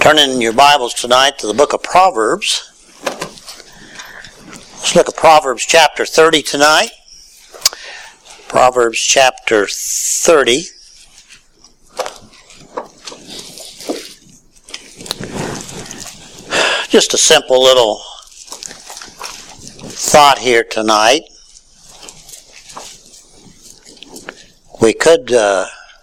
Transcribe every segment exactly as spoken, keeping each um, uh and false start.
Turn in your Bibles tonight to the book of Proverbs. Let's look at Proverbs chapter thirty tonight. Proverbs chapter thirty. Just a simple little thought here tonight. We could uh,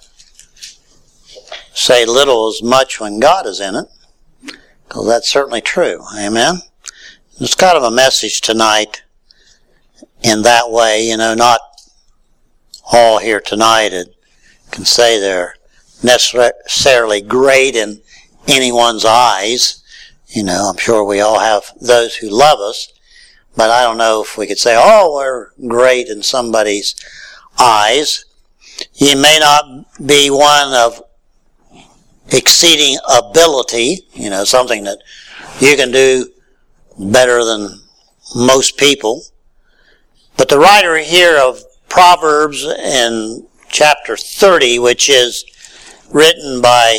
say little is much when God is in it, because that's certainly true. Amen? It's kind of a message tonight in that way. You know, not all here tonight can say they're necessarily great in anyone's eyes. You know, I'm sure we all have those who love us, but I don't know if we could say, oh, we're great in somebody's eyes. You may not be one of exceeding ability, you know, something that you can do better than most people. But the writer here of Proverbs in chapter thirty, which is written by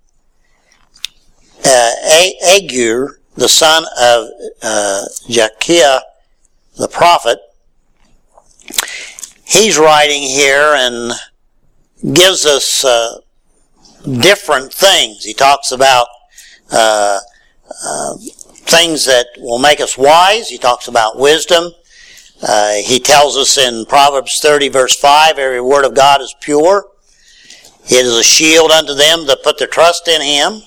uh, Agur, the son of uh, Jakiah, the prophet, he's writing here and gives us uh, different things. He talks about uh, uh, things that will make us wise. He talks about wisdom. Uh, he tells us in Proverbs thirty verse five, every word of God is pure. It is a shield unto them that put their trust in him.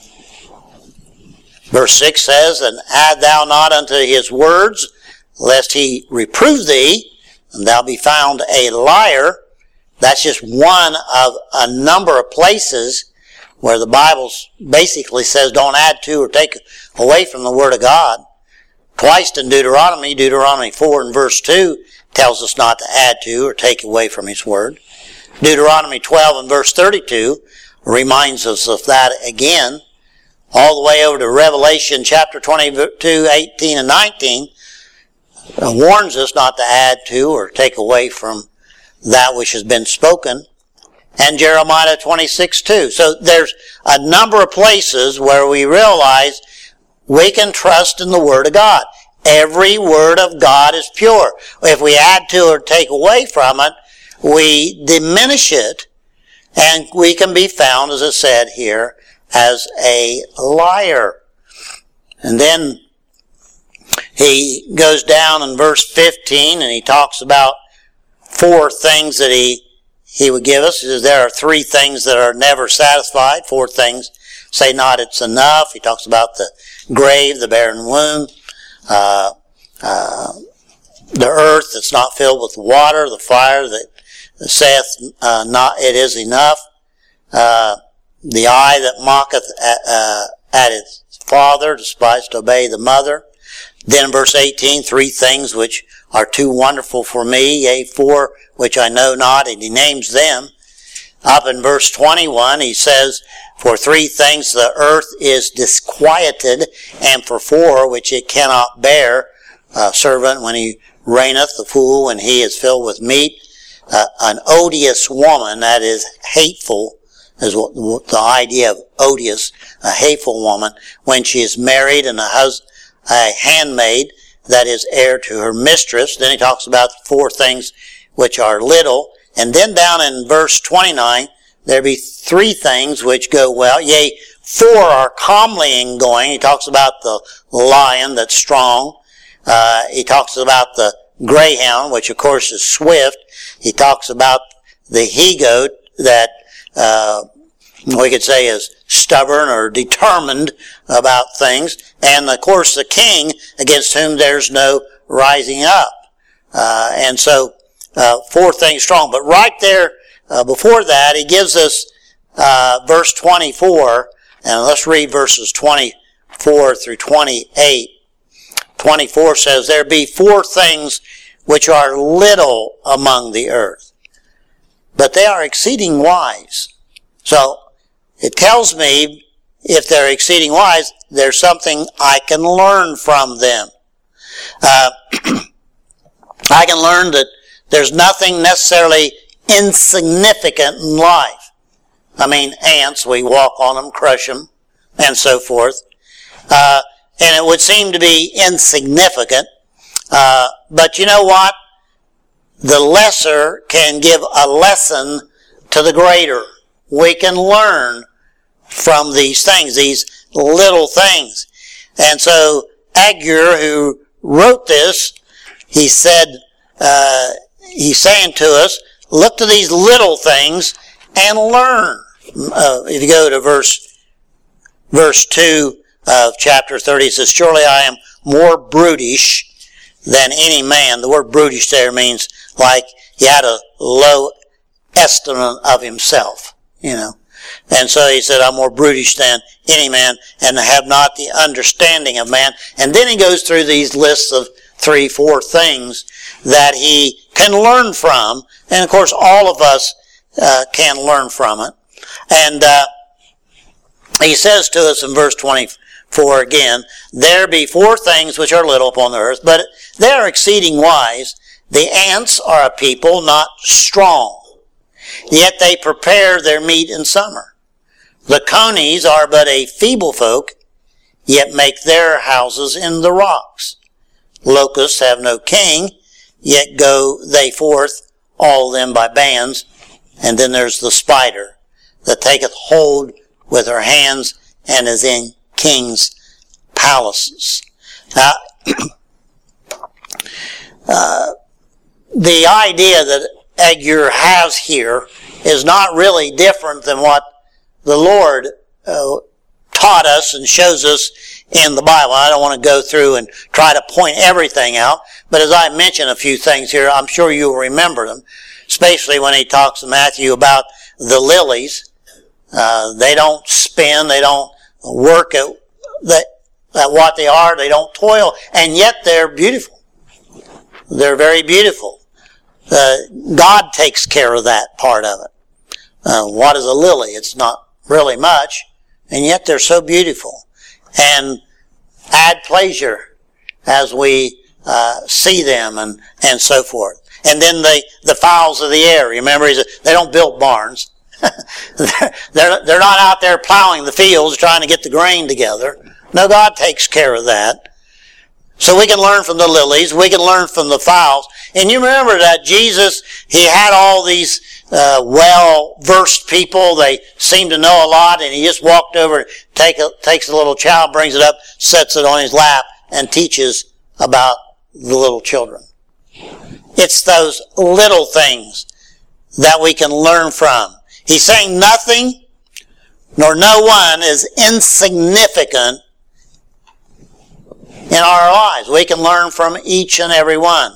Verse six says, and add thou not unto his words, lest he reprove thee, and thou be found a liar. That's just one of a number of places where the Bible basically says don't add to or take away from the Word of God. Twice in Deuteronomy, Deuteronomy four and verse two tells us not to add to or take away from His Word. Deuteronomy twelve and verse thirty-two reminds us of that again. All the way over to Revelation chapter twenty-two, eighteen and nineteen warns us not to add to or take away from that which has been spoken. And Jeremiah twenty-six two. So there's a number of places where we realize we can trust in the Word of God. Every Word of God is pure. If we add to or take away from it, we diminish it, and we can be found, as it said here, as a liar. And then he goes down in verse fifteen and he talks about four things that he He would give us. He says there are three things that are never satisfied. Four things. Say not it's enough. He talks about the grave, the barren womb, uh, uh, the earth that's not filled with water, the fire that saith uh, not it is enough, uh, the eye that mocketh at, uh, at its father, despised to obey the mother. Then in verse eighteen, three things which are too wonderful for me, yea, four which I know not, and he names them. Up in verse twenty-one, he says, for three things the earth is disquieted, and for four which it cannot bear, a servant when he reigneth, the fool when he is filled with meat, uh, an odious woman, that is hateful, is what the idea of odious, a hateful woman, when she is married, and a, hus- a handmaid that is heir to her mistress. Then he talks about four things which are little. And then down in verse twenty-nine, there be three things which go well. Yea, four are calmly going. He talks about the lion that's strong. Uh, he talks about the greyhound, which of course is swift. He talks about the he-goat that uh, we could say is stubborn or determined about things. And of course the king against whom there's no rising up. Uh, and so Uh, four things strong. But right there, uh, before that, he gives us uh, verse twenty-four, and let's read verses twenty-four through twenty-eight. twenty-four says, there be four things which are little among the earth, but they are exceeding wise. So, it tells me, if they're exceeding wise, there's something I can learn from them. Uh, I can learn that there's nothing necessarily insignificant in life. I mean, ants, we walk on them, crush them, and so forth. Uh, and it would seem to be insignificant. Uh, but you know what? The lesser can give a lesson to the greater. We can learn from these things, these little things. And so Agur, who wrote this, he said, uh, he's saying to us, look to these little things and learn. Uh, if you go to verse, verse two of chapter thirty, it says, surely I am more brutish than any man. The word brutish there means like he had a low estimate of himself, you know. And so he said, I'm more brutish than any man, and have not the understanding of man. And then he goes through these lists of three, four things that he can learn from. And of course, all of us uh, can learn from it. And uh, he says to us in verse twenty-four again, there be four things which are little upon the earth, but they are exceeding wise. The ants are a people not strong, yet they prepare their meat in summer. The conies are but a feeble folk, yet make their houses in the rocks. Locusts have no king, yet go they forth, all of them by bands. And then there's the spider that taketh hold with her hands and is in kings' palaces. Now, uh, the idea that Agur has here is not really different than what the Lord uh, taught us and shows us in the Bible. I don't want to go through and try to point everything out, but as I mention a few things here, I'm sure you'll remember them, especially when he talks to Matthew about the lilies. Uh, they don't spin, they don't work at, that, at what they are, they don't toil, and yet they're beautiful. They're very beautiful. Uh, God takes care of that part of it. Uh, what is a lily? It's not really much, and yet they're so beautiful and add pleasure as we uh, see them and, and so forth. And then the, the fowls of the air. Remember, they don't build barns. they're, they're, they're not out there plowing the fields trying to get the grain together. No, God takes care of that. So we can learn from the lilies. We can learn from the fowls. And you remember that Jesus, he had all these uh, well-versed people. They seemed to know a lot, and he just walked over, take a, takes a little child, brings it up, sets it on his lap, and teaches about the little children. It's those little things that we can learn from. He's saying nothing nor no one is insignificant in our lives. We can learn from each and every one.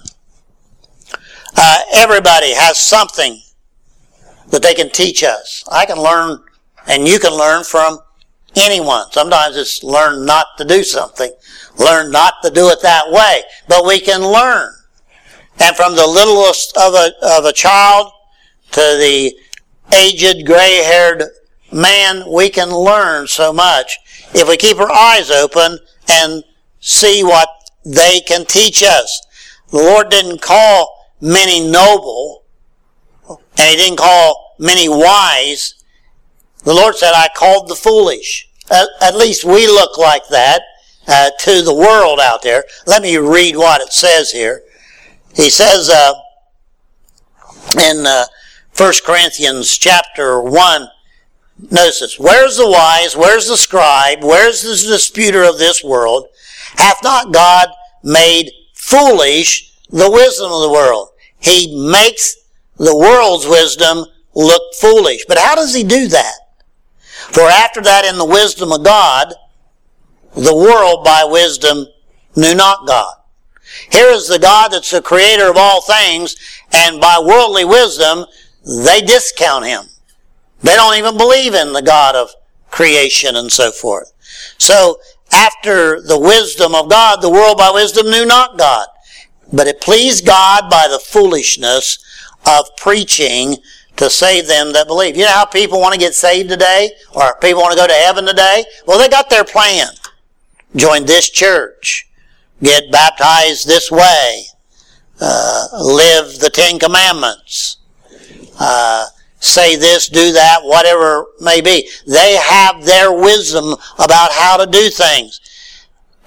Uh, everybody has something that they can teach us. I can learn, and you can learn from anyone. Sometimes it's learn not to do something. Learn not to do it that way. But we can learn. And from the littlest of a, of a child to the aged, gray-haired man, we can learn so much if we keep our eyes open and see what they can teach us. The Lord didn't call many noble, and he didn't call many wise. The Lord said, I called the foolish. At, at least we look like that uh, to the world out there. Let me read what it says here. He says uh, in uh, First Corinthians chapter one, notice this, where's the wise, where's the scribe, where's the disputer of this world? Hath not God made foolish the wisdom of the world? He makes the world's wisdom look foolish. But how does he do that? For after that, in the wisdom of God, the world by wisdom knew not God. Here is the God that's the creator of all things, and by worldly wisdom, they discount him. They don't even believe in the God of creation and so forth. So, after the wisdom of God, the world by wisdom knew not God. But it pleased God by the foolishness of preaching to save them that believe. You know how people want to get saved today? Or people want to go to heaven today? Well, they got their plan. Join this church. Get baptized this way. Uh, live the Ten Commandments. Uh, say this, do that, whatever it may be. They have their wisdom about how to do things.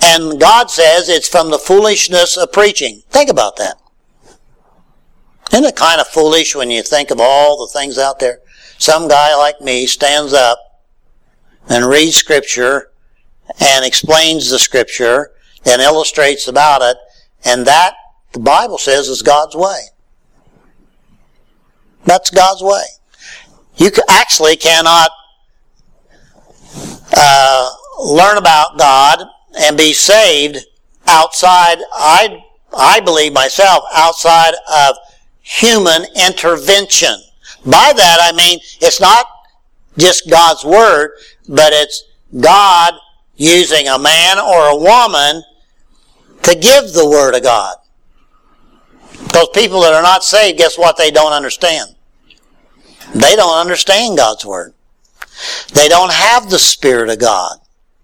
And God says it's from the foolishness of preaching. Think about that. Isn't it kind of foolish when you think of all the things out there? Some guy like me stands up and reads Scripture and explains the Scripture and illustrates about it, and that, the Bible says, is God's way. That's God's way. You actually cannot uh, learn about God and be saved outside, I, I believe myself, outside of human intervention. By that I mean it's not just God's Word, but it's God using a man or a woman to give the Word of God. Those people that are not saved, guess what they don't understand? They don't understand God's Word. They don't have the Spirit of God.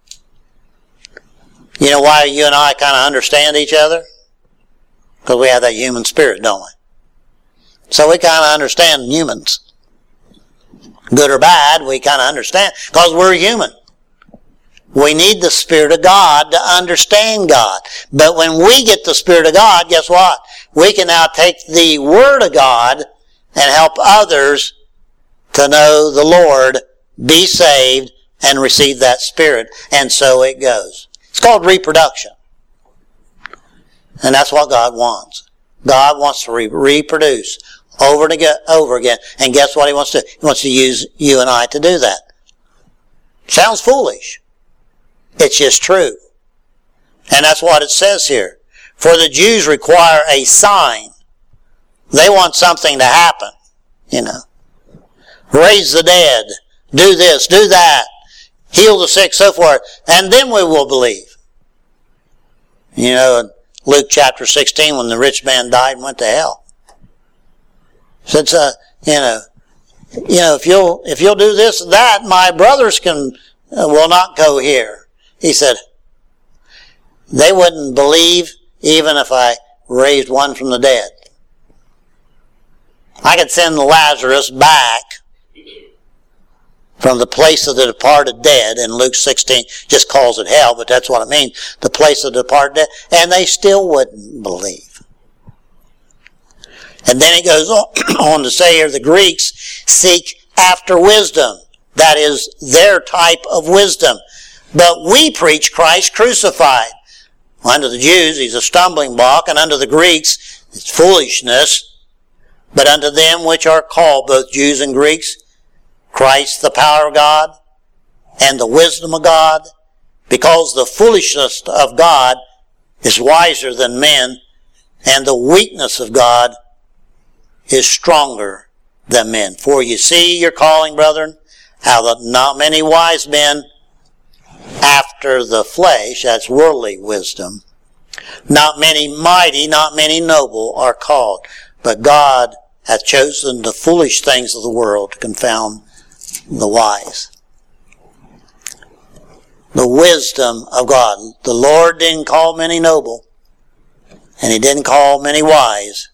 You know why you and I kind of understand each other? Because we have that human spirit, don't we? So we kind of understand humans. Good or bad, we kind of understand because we're human. We need the Spirit of God to understand God. But when we get the Spirit of God, guess what? We can now take the Word of God and help others to know the Lord, be saved, and receive that Spirit. And so it goes. It's called reproduction. And that's what God wants. God wants to re- reproduce over and again, over again. And guess what He wants to do? He wants to use you and I to do that. Sounds foolish. It's just true. And that's what it says here. For the Jews require a sign. They want something to happen. You know. Raise the dead. Do this, do that. Heal the sick, so forth. And then we will believe. You know, in Luke chapter sixteen, when the rich man died and went to hell. Said, uh, you know, you know, if you'll if you'll do this and that, my brothers can uh, will not go here. He said, they wouldn't believe even if I raised one from the dead. I could send Lazarus back from the place of the departed dead, and Luke sixteen just calls it hell, but that's what it means, the place of the departed dead, and they still wouldn't believe. And then it goes on to say here, the Greeks seek after wisdom. That is their type of wisdom. But we preach Christ crucified. Unto the Jews, He's a stumbling block, and unto the Greeks, it's foolishness. But unto them which are called, both Jews and Greeks, Christ the power of God and the wisdom of God, because the foolishness of God is wiser than men, and the weakness of God is stronger than men. For you see your calling, brethren, how that not many wise men after the flesh, that's worldly wisdom, not many mighty, not many noble are called, but God hath chosen the foolish things of the world to confound the wise. The wisdom of God. The Lord didn't call many noble, and He didn't call many wise,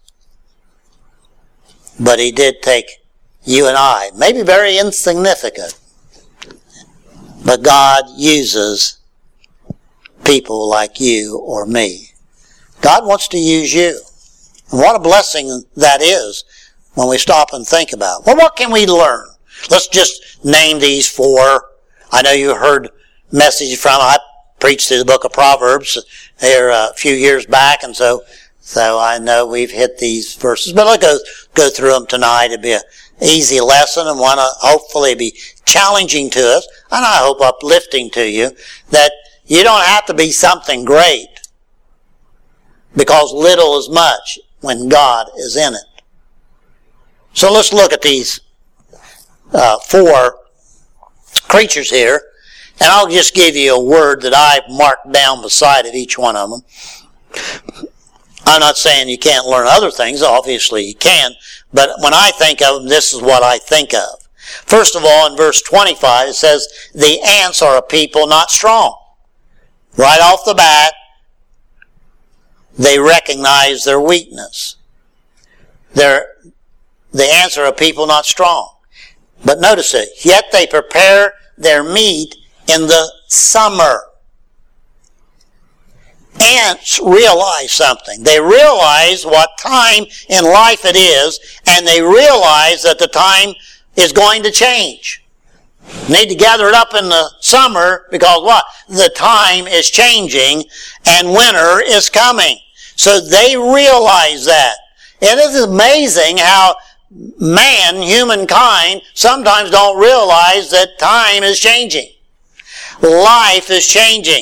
but He did take you and I, maybe very insignificant, but God uses people like you or me. God wants to use you. And what a blessing that is when we stop and think about it. Well, what can we learn? Let's just name these four. I know you heard messages from, I preached through the book of Proverbs here a few years back, and so so I know we've hit these verses. But let's go, go through them tonight. It'll be an easy lesson and one to hopefully be challenging to us, and I hope uplifting to you, that you don't have to be something great, because little is much when God is in it. So let's look at these Uh, four creatures here, and I'll just give you a word that I've marked down beside of each one of them. I'm not saying you can't learn other things, obviously you can, but when I think of them, this is what I think of. First of all, in verse twenty-five, it says, the ants are a people not strong. Right off the bat, they recognize their weakness. They're, the ants are a people not strong. But notice it, yet they prepare their meat in the summer. ants realize something. They realize what time in life it is, and they realize that the time is going to change. Need to gather it up in the summer because what? The time is changing and winter is coming. So they realize that. It is amazing how man, humankind, sometimes don't realize that time is changing. Life is changing.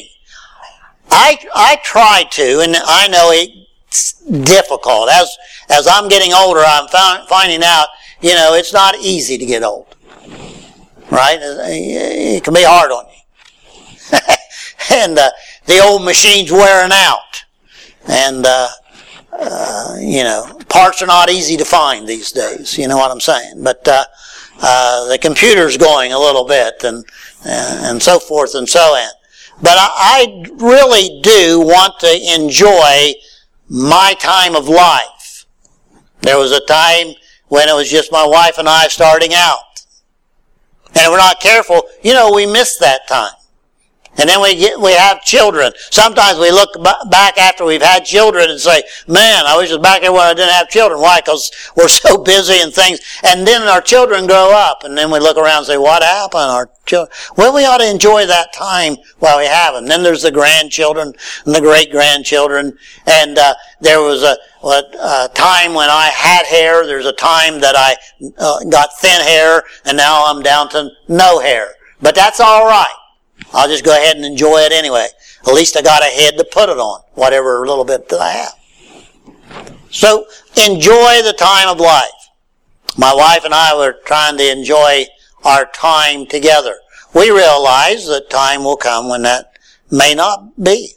I I try to, and I know it's difficult. As as I'm getting older, I'm found, finding out, you know, it's not easy to get old. Right? It can be hard on you. And uh, the old machine's wearing out. And, uh, uh, you know, parts are not easy to find these days. You know what I'm saying? But uh, uh, the computer's going a little bit and, and so forth and so on. But I, I really do want to enjoy my time of life. There was a time when it was just my wife and I starting out. And if we're not careful, you know, we miss that time. And then we get, we have children. Sometimes we look b- back after we've had children and say, man, I wish I was back there when I didn't have children. Why? Because we're so busy and things. And then our children grow up. And then we look around and say, what happened? Our children. Well, we ought to enjoy that time while we have them. Then there's the grandchildren and the great-grandchildren. And uh, there was a, a time when I had hair. There's a time that I uh, got thin hair. And now I'm down to no hair. But that's all right. I'll just go ahead and enjoy it anyway. At least I got a head to put it on, whatever little bit that I have. So, enjoy the time of life. My wife and I were trying to enjoy our time together. We realize that time will come when that may not be.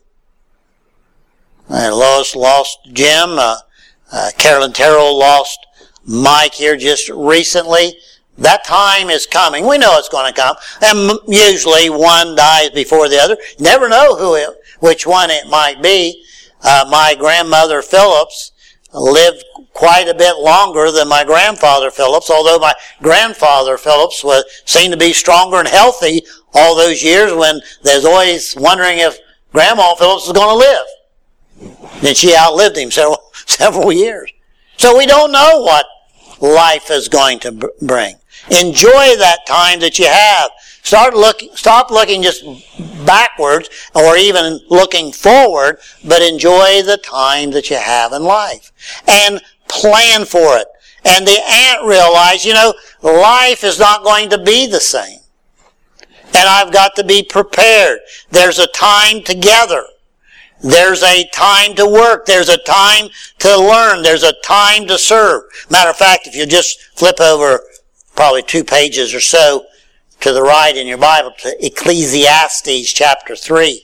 Uh, Lois lost Jim. Uh, uh, Carolyn Terrell lost Mike here just recently. That time is coming. We know it's going to come. And usually one dies before the other. You never know who it, which one it might be. Uh, my grandmother Phillips lived quite a bit longer than my grandfather Phillips, although my grandfather Phillips was seemed to be stronger and healthy all those years when there's always wondering if Grandma Phillips was going to live. Then she outlived him several, several years. So we don't know what life is going to bring. Enjoy that time that you have. Start looking, stop looking just backwards or even looking forward, but enjoy the time that you have in life. And plan for it. And the ant realized, you know, life is not going to be the same. And I've got to be prepared. There's a time together. There's a time to work. There's a time to learn. There's a time to serve. Matter of fact, if you just flip over probably two pages or so to the right in your Bible to Ecclesiastes chapter three.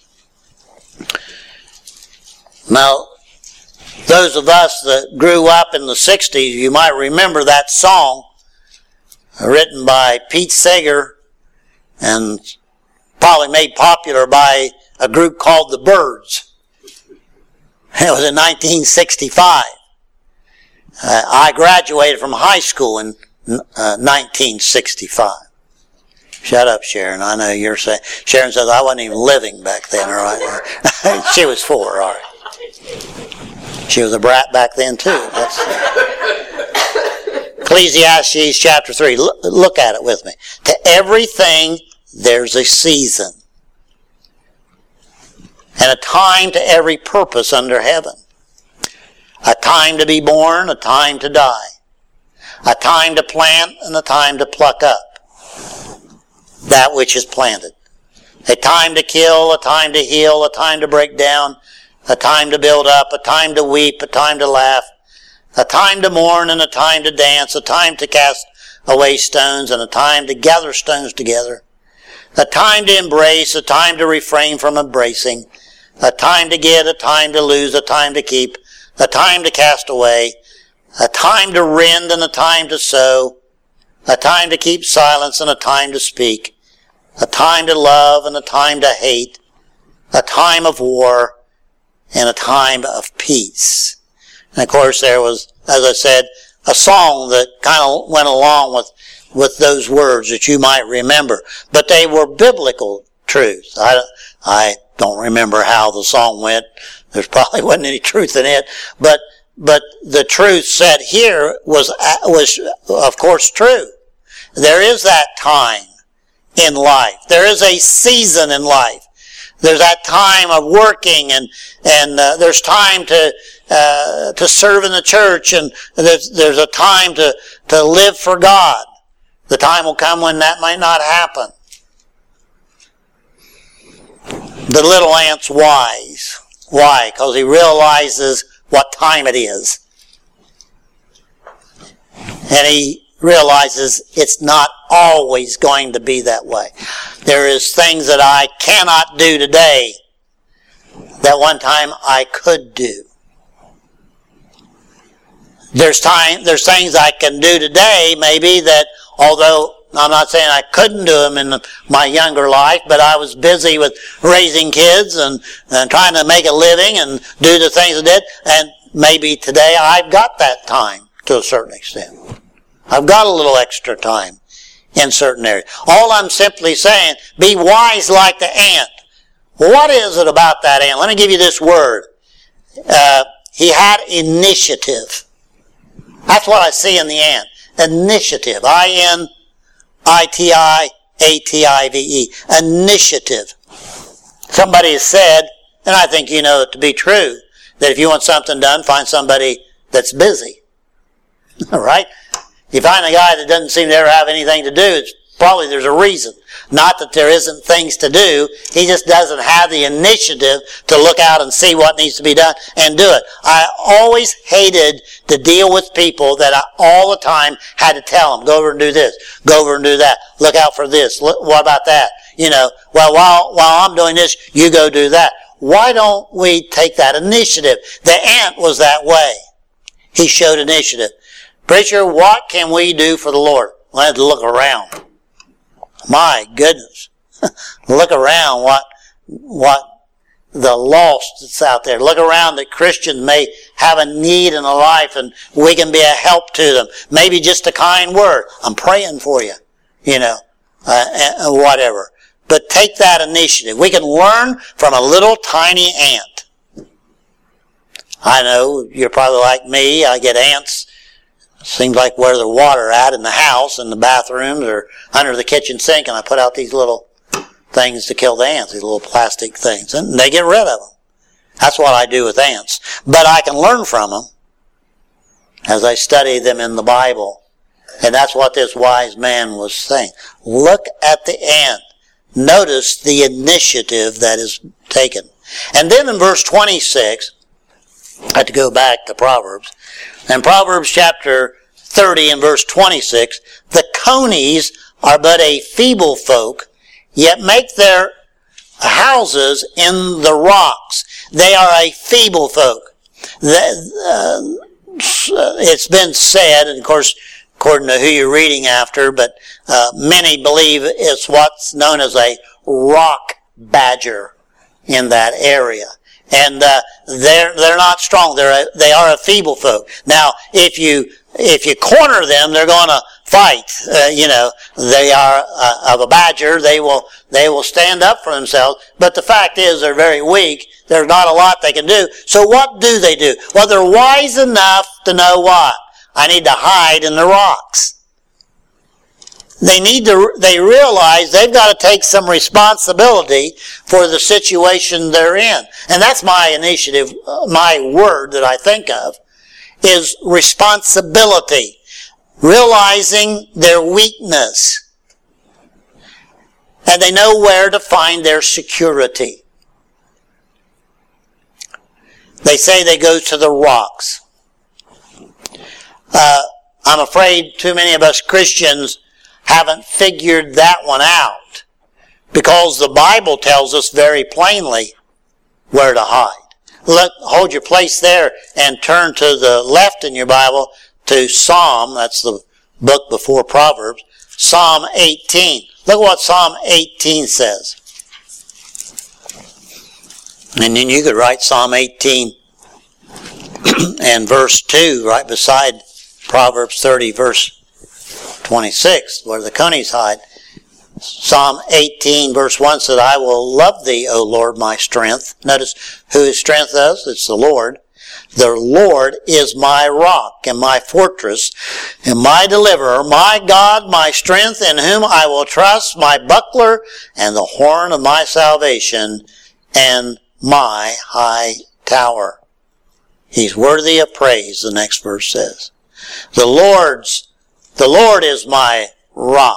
Now, those of us that grew up in the sixties, you might remember that song written by Pete Seeger and probably made popular by a group called the Byrds. It was in nineteen sixty-five. Uh, I graduated from high school in uh, nineteen sixty-five. Shut up, Sharon. I know you're saying. Sharon says I wasn't even living back then, all right? She was four, all right. She was a brat back then, too. That's Ecclesiastes chapter three. Look, look at it with me. To everything there's a season, and a time to every purpose under heaven. A time to be born, a time to die. A time to plant, and a time to pluck up that which is planted. A time to kill, a time to heal, a time to break down, a time to build up, a time to weep, a time to laugh, a time to mourn, and a time to dance, a time to cast away stones, and a time to gather stones together, a time to embrace, a time to refrain from embracing, a time to get, a time to lose, a time to keep, a time to cast away, a time to rend and a time to sow, a time to keep silence and a time to speak, a time to love and a time to hate, a time of war and a time of peace. And of course there was, as I said, a song that kind of went along with, with those words that you might remember. But they were biblical truths. I, I don't remember how the song went. There probably wasn't any truth in it. But but the truth said here was, was of course true. There is that time in life. There is a season in life. There's that time of working, and and uh, there's time to uh, to serve in the church, and there's there's a time to to live for God. The time will come when that might not happen. The little ant's wise. Why? Because he realizes what time it is, and he realizes it's not always going to be that way. There is things that I cannot do today that one time I could do. There's time, there's things I can do today maybe that, although I'm not saying I couldn't do them in my younger life, but I was busy with raising kids and, and trying to make a living and do the things I did, and maybe today I've got that time to a certain extent. I've got a little extra time in certain areas. All I'm simply saying, be wise like the ant. What is it about that ant? Let me give you this word. Uh, he had initiative. That's what I see in the ant. Initiative. I N I T I A T I V E. Initiative. Somebody has said, and I think you know it to be true, that if you want something done, find somebody that's busy. All right? You find a guy that doesn't seem to ever have anything to do, it's probably there's a reason. Not that there isn't things to do, he just doesn't have the initiative to look out and see what needs to be done and do it. I always hated to deal with people that I all the time had to tell them, go over and do this, go over and do that, look out for this, look, what about that? You know, well, while, while I'm doing this, you go do that. Why don't we take that initiative? The ant was that way. He showed initiative. Preacher, what can we do for the Lord? Well, I had to look around. My goodness. Look around what, what the lost that's out there. Look around that Christians may have a need in a life and we can be a help to them. Maybe just a kind word. I'm praying for you. You know, uh, whatever. But take that initiative. We can learn from a little tiny ant. I know you're probably like me. I get ants. Seems like where the water at in the house, in the bathrooms, or under the kitchen sink, and I put out these little things to kill the ants, these little plastic things, and they get rid of them. That's what I do with ants. But I can learn from them as I study them in the Bible. And that's what this wise man was saying. Look at the ant. Notice the initiative that is taken. And then in verse twenty-six, I have to go back to Proverbs. In Proverbs chapter thirty and verse twenty-six, the conies are but a feeble folk, yet make their houses in the rocks. They are a feeble folk. The, uh, it's been said, and of course, according to who you're reading after, but uh, many believe it's what's known as a rock badger in that area. And uh, they're they're not strong. They're a, they are a feeble folk. Now, if you if you corner them, they're going to fight. Uh, you know, they are uh, of a badger. They will they will stand up for themselves. But the fact is, they're very weak. There's not a lot they can do. So what do they do? Well, they're wise enough to know what? I need to hide in the rocks. They need to, they realize they've got to take some responsibility for the situation they're in. And that's my initiative, my word that I think of, is responsibility. Realizing their weakness. And they know where to find their security. They say they go to the rocks. Uh, I'm afraid too many of us Christians haven't figured that one out, because the Bible tells us very plainly where to hide. Let, hold your place there and turn to the left in your Bible to Psalm, that's the book before Proverbs, Psalm eighteen. Look what Psalm eighteen says. And then you could write Psalm eighteen and verse two right beside Proverbs thirty, verse twenty-six, where the conies hide. Psalm eighteen verse one said, I will love thee, O Lord, my strength. Notice who his strength is. It's the Lord. The Lord is my rock and my fortress and my deliverer, my God, my strength, in whom I will trust, my buckler and the horn of my salvation and my high tower. He's worthy of praise, the next verse says. The Lord's, the Lord is my rock.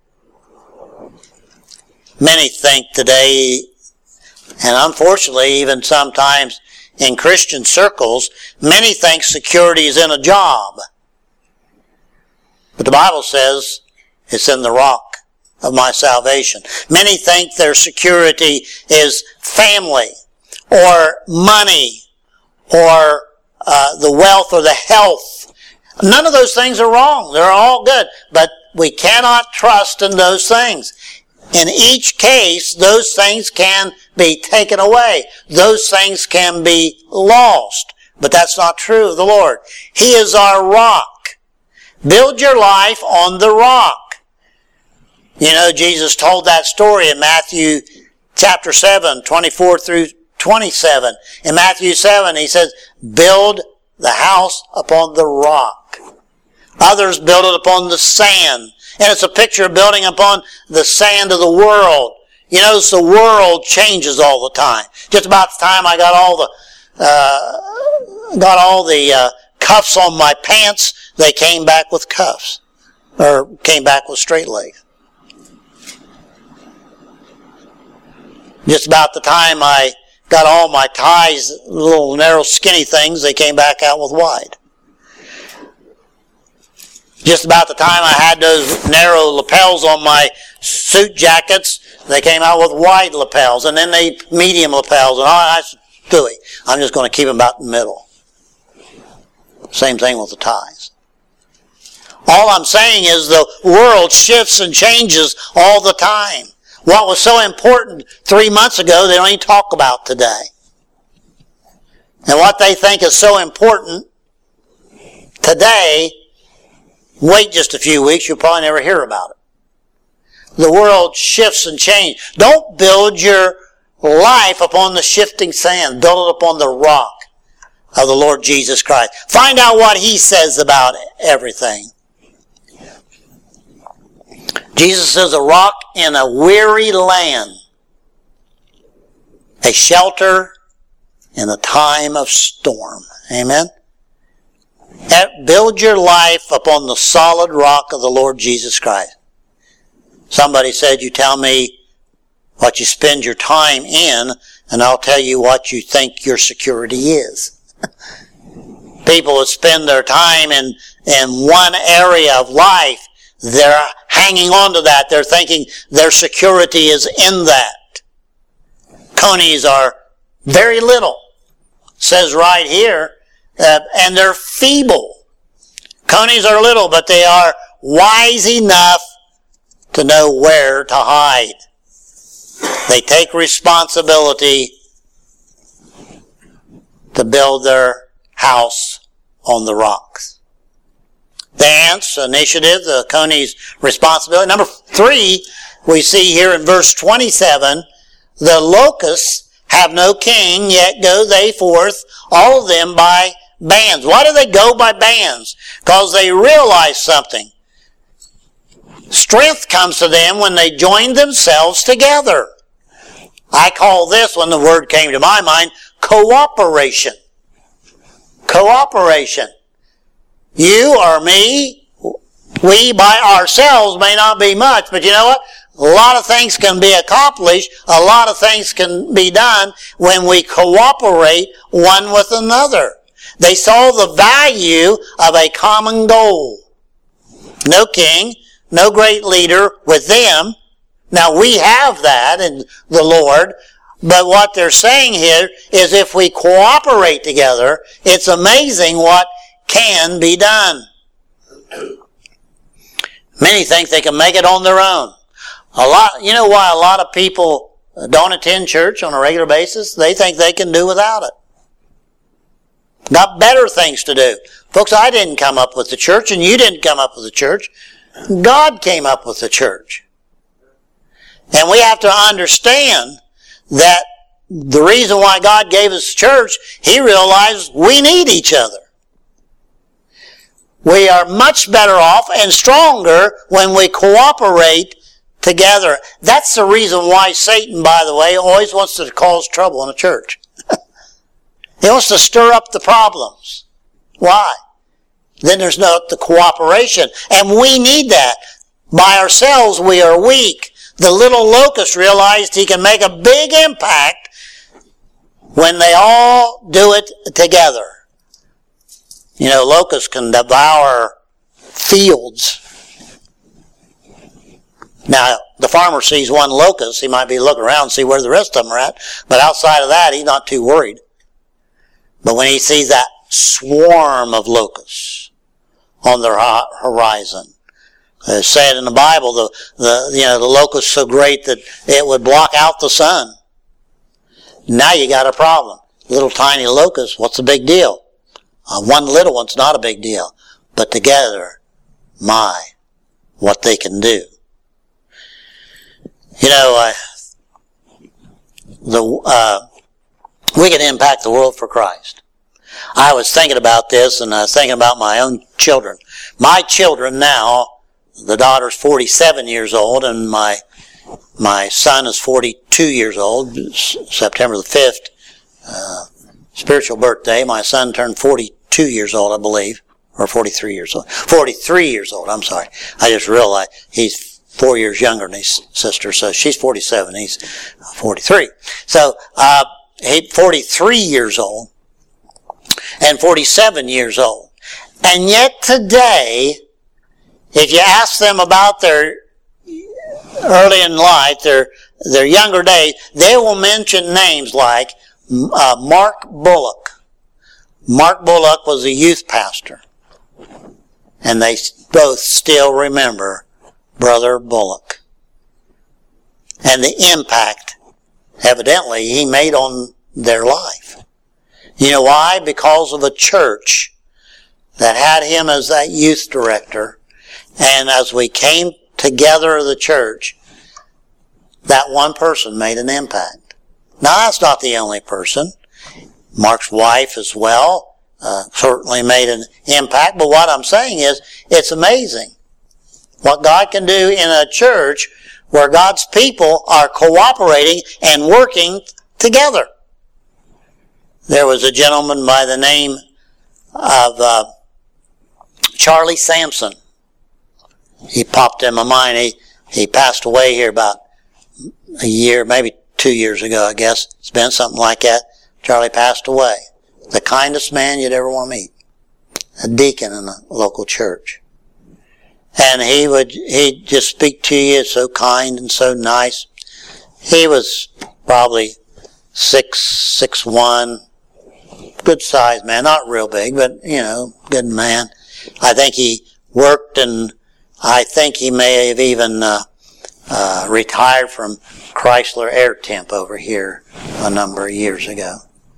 Many think today, and unfortunately even sometimes in Christian circles, many think security is in a job. But the Bible says it's in the rock of my salvation. Many think their security is family or money or uh, the wealth or the health. None of those things are wrong. They're all good. But we cannot trust in those things. In each case, those things can be taken away. Those things can be lost. But that's not true of the Lord. He is our rock. Build your life on the rock. You know, Jesus told that story in Matthew chapter seven, twenty-four through twenty-seven. In Matthew seven, he says, build the house upon the rock. Others build it upon the sand. And it's a picture of building upon the sand of the world. You notice the world changes all the time. Just about the time I got all the uh, got all the uh, cuffs on my pants, they came back with cuffs, or came back with straight legs. Just about the time I got all my ties, little narrow skinny things, they came back out with wide. Just about the time I had those narrow lapels on my suit jackets, they came out with wide lapels, and then they medium lapels, and all that's gooey. I'm just going to keep them about in the middle. Same thing with the ties. All I'm saying is the world shifts and changes all the time. What was so important three months ago, they don't even talk about today. And what they think is so important today, wait just a few weeks, you'll probably never hear about it. The world shifts and changes. Don't build your life upon the shifting sand. Build it upon the rock of the Lord Jesus Christ. Find out what He says about everything. Jesus is a rock in a weary land, a shelter in a time of storm. Amen? Build your life upon the solid rock of the Lord Jesus Christ. Somebody said, you tell me what you spend your time in, and I'll tell you what you think your security is. People that spend their time in, in one area of life, they're hanging on to that. They're thinking their security is in that. Conies are very little. It says right here, uh, and they're feeble. Conies are little, but they are wise enough to know where to hide. They take responsibility to build their house on the rocks. The ants' initiative, the conies' responsibility. Number three, we see here in verse twenty-seven, the locusts have no king, yet go they forth, all of them by bands. Why do they go by bands? Because they realize something. Strength comes to them when they join themselves together. I call this, when the word came to my mind, cooperation. Cooperation. You or me, we by ourselves may not be much, but you know what? A lot of things can be accomplished, a lot of things can be done when we cooperate one with another. They saw the value of a common goal. No king, no great leader with them. Now we have that in the Lord, but what they're saying here is if we cooperate together, it's amazing what can be done. Many think they can make it on their own. A lot, you know why a lot of people don't attend church on a regular basis? They think they can do without it. Got better things to do. Folks, I didn't come up with the church, and you didn't come up with the church. God came up with the church. And we have to understand that the reason why God gave us church, He realized we need each other. We are much better off and stronger when we cooperate together. That's the reason why Satan, by the way, always wants to cause trouble in a church. He wants to stir up the problems. Why? Then there's no the cooperation. And we need that. By ourselves, we are weak. The little locust realized he can make a big impact when they all do it together. You know, locusts can devour fields. Now, the farmer sees one locust, he might be looking around and see where the rest of them are at, but outside of that, he's not too worried. But when he sees that swarm of locusts on their horizon, it's said in the Bible, the, the you know the locust so great that it would block out the sun. Now you got a problem. Little tiny locusts, what's the big deal? Uh, one little one's not a big deal, but together, my, what they can do. You know, uh, the uh, we can impact the world for Christ. I was thinking about this, and I was thinking about my own children. My children now, the daughter's forty-seven years old, and my my son is forty-two years old. September the fifth, uh, spiritual birthday. My son turned forty-two years old, I believe, or forty-three years old. forty-three years old. I'm sorry. I just realized he's four years younger than his sister, so she's forty-seven. He's forty-three. So uh, he's forty-three years old and forty-seven years old, and yet today, if you ask them about their early in life, their their younger days, they will mention names like uh, Mark Bullock. Mark Bullock was a youth pastor, and they both still remember Brother Bullock and the impact, evidently, he made on their life. You know why? Because of a church that had him as that youth director. And as we came together as the church, that one person made an impact. Now, that's not the only person. Mark's wife as well uh, certainly made an impact. But what I'm saying is, it's amazing what God can do in a church where God's people are cooperating and working together. There was a gentleman by the name of uh, Charlie Sampson. He popped in my mind. He, he passed away here about a year, maybe two years ago, I guess. It's been something like that. Charlie passed away. The kindest man you'd ever want to meet. A deacon in a local church. And he would, he'd just speak to you so kind and so nice. He was probably six, six one, good sized man, not real big, but, you know, good man. I think he worked, and I think he may have even uh, uh, retired from Chrysler Air Temp over here a number of years ago.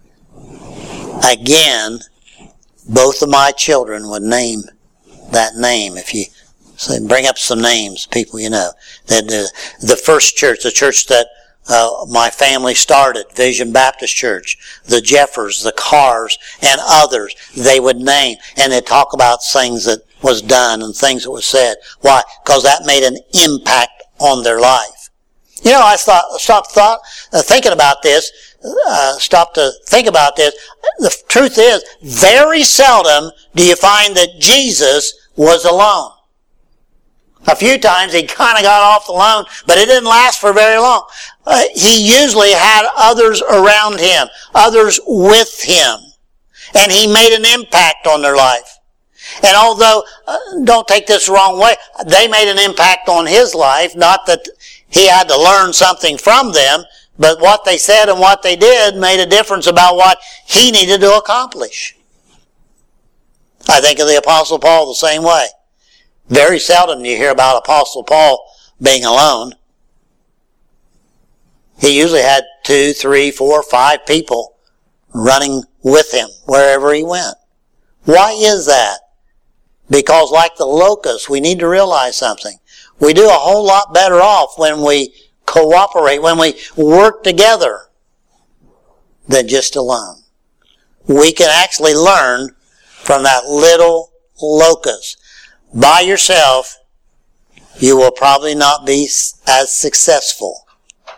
Again, both of my children would name that name. If you say, bring up some names, people you know. That the, the first church, the church that uh, my family started, Vision Baptist Church, the Jeffers, the Carrs, and others, they would name, and they'd talk about things that was done and things that was said. Why? Because that made an impact on their life. You know, I thought, stopped thought, uh, thinking about this, uh, stopped to think about this. The truth is, very seldom do you find that Jesus was alone. A few times he kind of got off the loan, but it didn't last for very long. Uh, he usually had others around him, others with him, and he made an impact on their life. And although, uh, don't take this the wrong way, they made an impact on his life, not that he had to learn something from them, but what they said and what they did made a difference about what he needed to accomplish. I think of the Apostle Paul the same way. Very seldom do you hear about Apostle Paul being alone. He usually had two, three, four, five people running with him wherever he went. Why is that? Because like the locusts, we need to realize something. We do a whole lot better off when we cooperate, when we work together, than just alone. We can actually learn from that little locust. By yourself, you will probably not be as successful.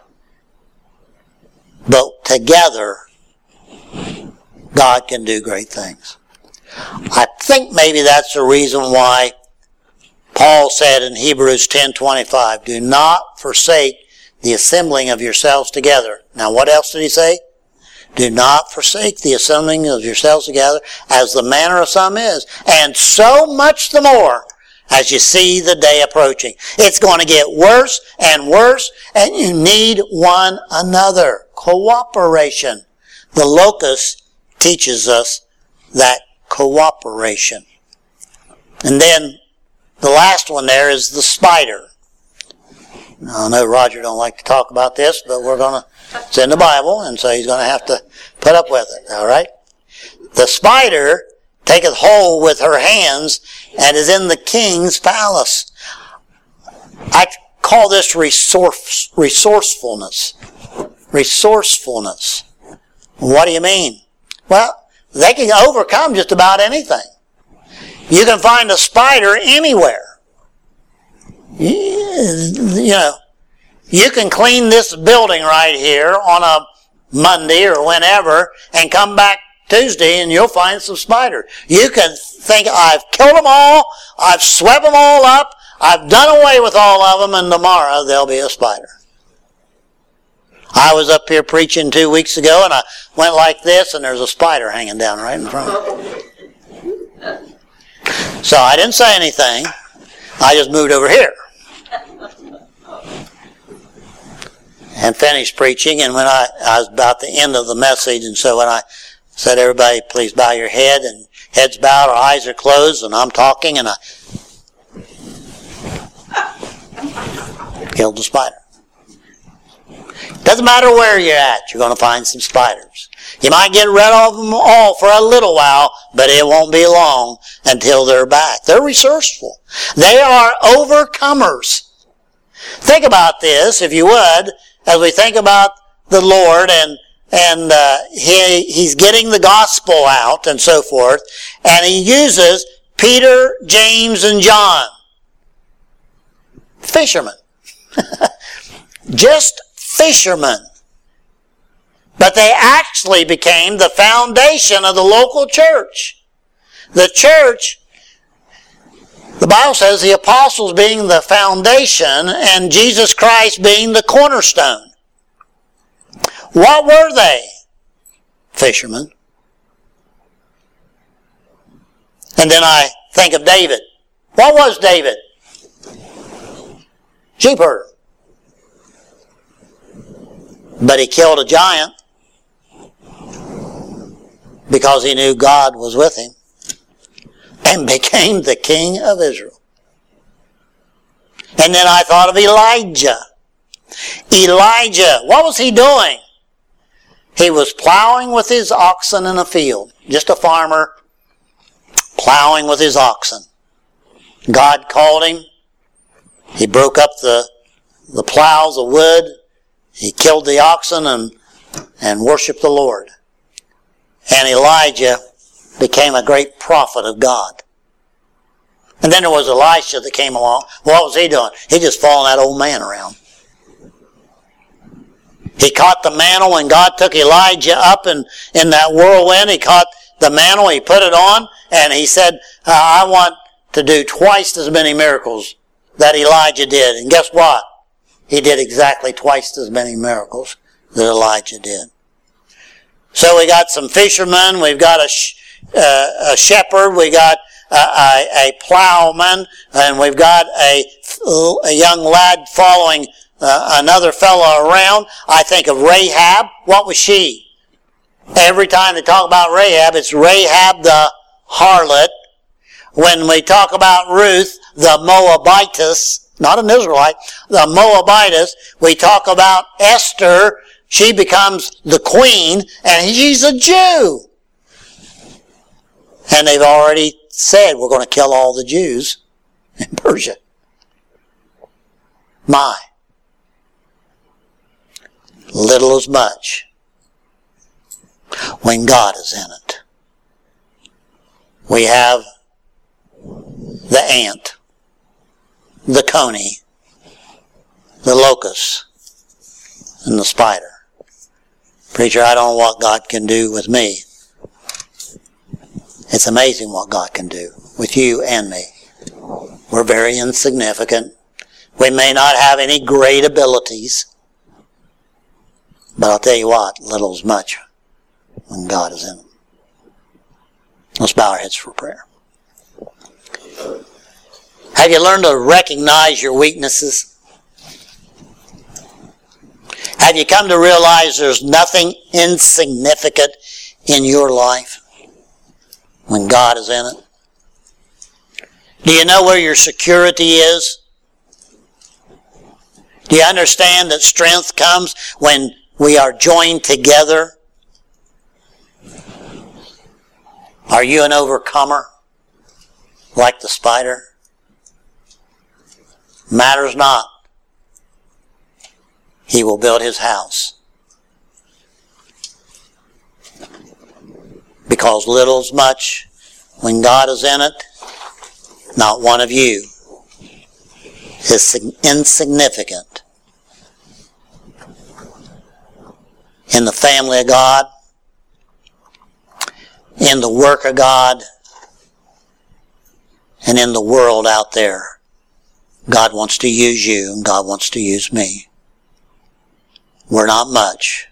But together, God can do great things. I think maybe that's the reason why Paul said in Hebrews ten twenty-five, do not forsake the assembling of yourselves together. Now what else did he say? Do not forsake the assembling of yourselves together, as the manner of some is, and so much the more as you see the day approaching. It's going to get worse and worse, and you need one another. Cooperation. The locust teaches us that cooperation. And then the last one there is the spider. Now, I know Roger don't like to talk about this, but we're going to, it's in the Bible, and so he's going to have to put up with it, all right? The spider taketh hold with her hands and is in the king's palace. I call this resource, resourcefulness. Resourcefulness. What do you mean? Well, they can overcome just about anything. You can find a spider anywhere. You know, you can clean this building right here on a Monday or whenever and come back Tuesday and you'll find some spiders. You can think, I've killed them all, I've swept them all up, I've done away with all of them, and tomorrow there'll be a spider. I was up here preaching two weeks ago and I went like this and there's a spider hanging down right in front of me. So I didn't say anything. I just moved over here and finished preaching. And when I, I was about the end of the message, and so when I said, everybody please bow your head, and heads bowed, our eyes are closed, and I'm talking, and I killed the spider. Doesn't matter where you're at, you're going to find some spiders. You might get rid of them all for a little while, but it won't be long until they're back. They're resourceful. They are overcomers. Think about this, if you would, as we think about the Lord, and and uh, he he's getting the gospel out and so forth, and he uses Peter, James, and John, fishermen. Just fishermen. But they actually became the foundation of the local church. The church, the Bible says the apostles being the foundation and Jesus Christ being the cornerstone. What were they? Fishermen. And then I think of David. What was David? Sheep herder. But he killed a giant because he knew God was with him, and became the king of Israel. And then I thought of Elijah. Elijah, what was he doing? He was plowing with his oxen in a field. Just a farmer plowing with his oxen. God called him. He broke up the, the plows of wood. He killed the oxen and, and worshiped the Lord. And Elijah became a great prophet of God. And then there was Elisha that came along. What was he doing? He just following that old man around. He caught the mantle when God took Elijah up in, in that whirlwind. He caught the mantle, he put it on, and he said, uh, I want to do twice as many miracles that Elijah did. And guess what? He did exactly twice as many miracles that Elijah did. So we got some fishermen, we've got a, sh- uh, a shepherd, we got a, a, a plowman, and we've got a, a young lad following uh, another fellow around. I think of Rahab. What was she? Every time they talk about Rahab, it's Rahab the harlot. When we talk about Ruth, the Moabitess, not an Israelite, the Moabitess, we talk about Esther. She becomes the queen, and she's a Jew. And they've already said, we're going to kill all the Jews in Persia. My. Little is much when God is in it. We have the ant, the coney, the locust, and the spider. Preacher, I don't know what God can do with me. It's amazing what God can do with you and me. We're very insignificant. We may not have any great abilities. But I'll tell you what, little is much when God is in it. Let's bow our heads for prayer. Have you learned to recognize your weaknesses? Have you come to realize there's nothing insignificant in your life when God is in it? Do you know where your security is? Do you understand that strength comes when we are joined together? Are you an overcomer like the spider? Matters not. He will build his house. Because little's much when God is in it. Not one of you is insignificant in the family of God, in the work of God, and in the world out there. God wants to use you and God wants to use me. We're not much,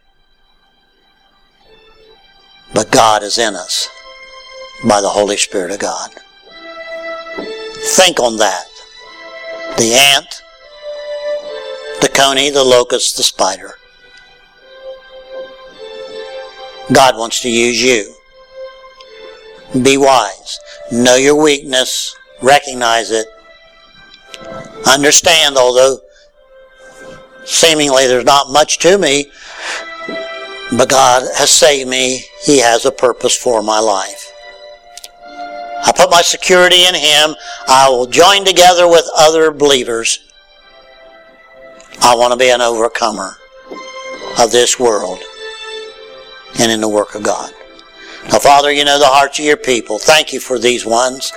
but God is in us by the Holy Spirit of God. Think on that. The ant, the coney, the locust, the spider. God wants to use you. Be wise. Know your weakness. Recognize it. Understand, although seemingly there's not much to me, but God has saved me. He has a purpose for my life. I put my security in Him. I will join together with other believers. I want to be an overcomer of this world and in the work of God. Now, Father, you know the hearts of your people. Thank you for these ones.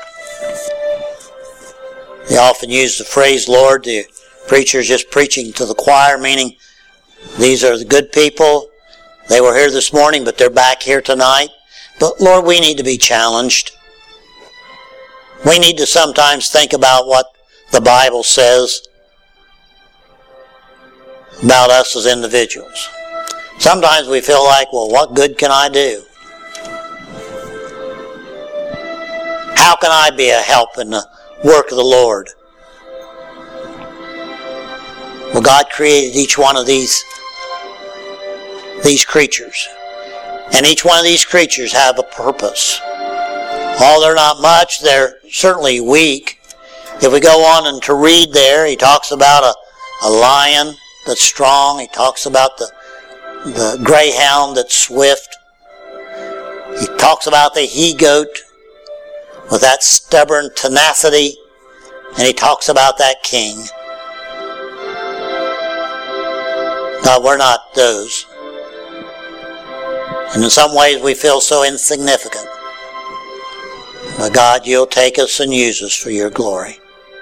They often use the phrase, Lord, the preacher's just preaching to the choir, meaning these are the good people. They were here this morning, but they're back here tonight. But Lord, we need to be challenged. We need to sometimes think about what the Bible says about us as individuals. Sometimes we feel like, well, what good can I do? How can I be a help in the work of the Lord? Well, God created each one of these, these creatures. And each one of these creatures have a purpose. While they're not much, they're certainly weak. If we go on and to read there, he talks about a, a lion that's strong. He talks about the, the greyhound that's swift. He talks about the he-goat with that stubborn tenacity. And he talks about that king. God, we're not those. And in some ways we feel so insignificant. But God, you'll take us and use us for your glory.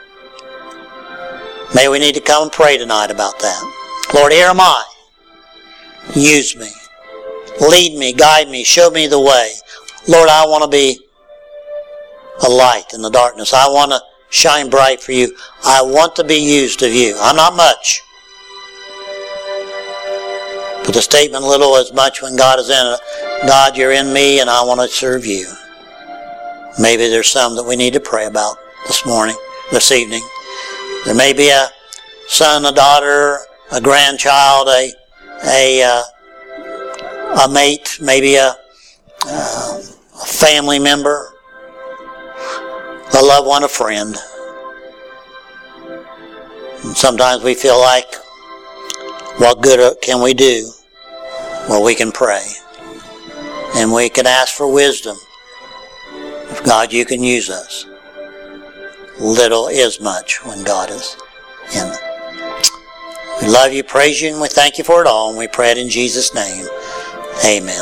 May we need to come and pray tonight about that. Lord, here am I. Use me. Lead me, guide me, show me the way. Lord, I want to be a light in the darkness. I want to shine bright for you. I want to be used of you. I'm not much. But the statement, little is much when God is in it. God, you're in me and I want to serve you. Maybe there's some that we need to pray about this morning, this evening. There may be a son, a daughter, a grandchild, a a, uh, a mate, maybe a, uh, a family member, a loved one, a friend. And sometimes we feel like, what good can we do? Well, we can pray. And we can ask for wisdom. If God, you can use us. Little is much when God is in it. We love you, praise you, and we thank you for it all, and we pray it in Jesus' name. Amen.